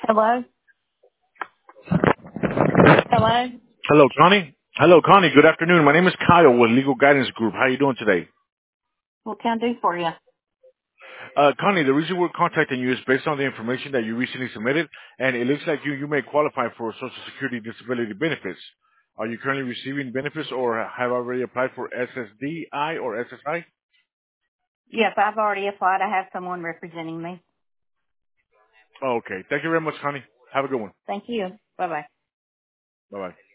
Hello? Hello? Hello, Connie. Hello, Connie. Good afternoon. My name is Kyle with Legal Guidance Group. How are you doing today? What can I do for you? Connie, the reason we're contacting you is based on the information that you recently submitted, and it looks like you may qualify for Social Security disability benefits. Are you currently receiving benefits or have already applied for SSDI or SSI? Yes, I've already applied. I have someone representing me. Okay. Thank you very much, Connie. Have a good one. Thank you. Bye-bye. Bye-bye.